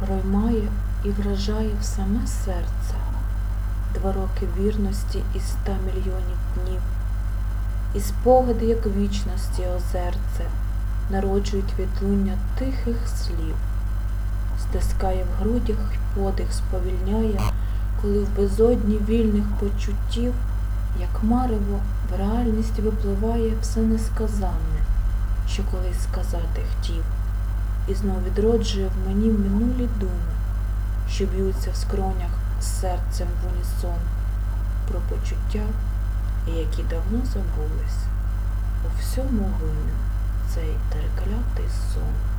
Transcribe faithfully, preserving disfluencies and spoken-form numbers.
проймає і вражає в саме серце. Два роки вірності із ста мільйонів днів, і спогади, як вічності озерце, народжують відлуння тихих слів. Стискає в грудях й подих сповільняє, коли в безодні вільних почуттів, як марево, в реальність випливає все несказанне, що колись сказати хотів, і знов відроджує в мені минулі думи, що б'ються в скронях з серцем в унісон, про почуття, які давно забулись. У всьому винен цей треклятий сон.